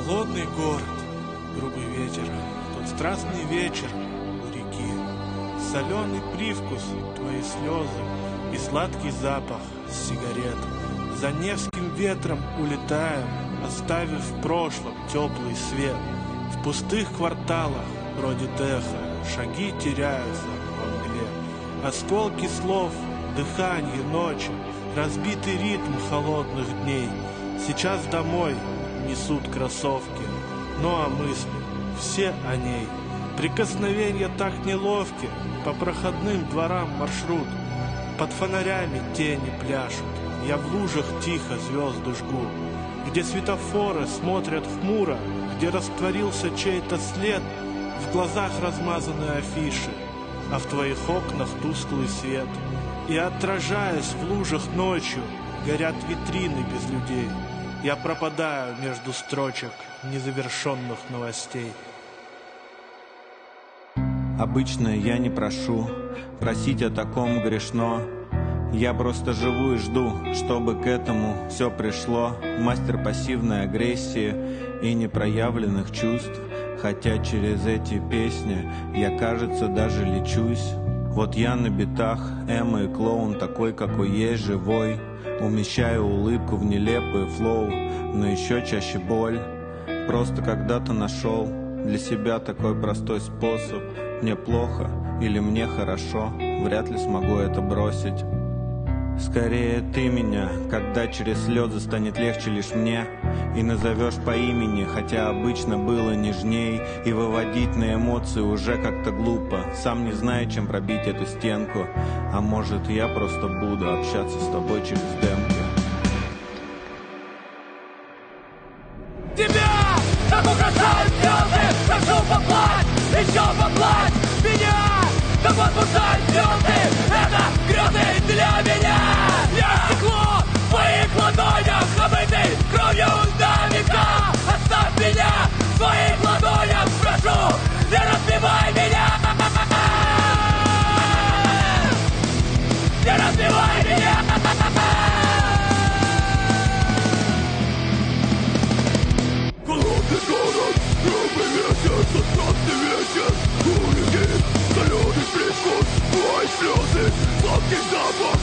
Холодный город, грубый ветер, тот страстный вечер у реки, соленый привкус, твои слезы и сладкий запах сигарет. За Невским ветром улетаем, оставив в прошлом теплый свет. В пустых кварталах бродит эхо, шаги теряются во мгле. Осколки слов, дыхание ночи, разбитый ритм холодных дней. Сейчас домой несут кроссовки, ну а мысли все о ней. Прикосновения так неловки, по проходным дворам маршрут. Под фонарями тени пляшут, я в лужах тихо звезды жгу. Где светофоры смотрят хмуро, где растворился чей-то след. В глазах размазаны афиши, а в твоих окнах тусклый свет. И отражаясь в лужах ночью, горят витрины без людей. Я пропадаю между строчек незавершенных новостей. Обычно я не прошу, просить о таком грешно. Я просто живу и жду, чтобы к этому все пришло. Мастер пассивной агрессии и непроявленных чувств. Хотя через эти песни я, кажется, даже лечусь. Вот я на битах, эмо и клоун, такой, какой есть, живой. Умещаю улыбку в нелепый флоу, но еще чаще боль. Просто когда-то нашел для себя такой простой способ. Мне плохо или мне хорошо, вряд ли смогу это бросить. Скорее ты меня, когда через слезы станет легче лишь мне. И назовешь по имени, хотя обычно было нежней. И выводить на эмоции уже как-то глупо, сам не знаю, чем пробить эту стенку. А может, я просто буду общаться с тобой через демки. Тебя так украшают звезды, прошу поплачь, еще поплачь меня. Так возбуждают звезды, это грезы для меня. Я стекло в твоих ладонях, омытый кровью до века. Оставь меня в своих ладонях, прошу, не разбивай меня. Не разбивай меня. Холодный город, грубый ветер, тот страстный вечер у реки. Соленый привкус, твои слезы, сладкий запах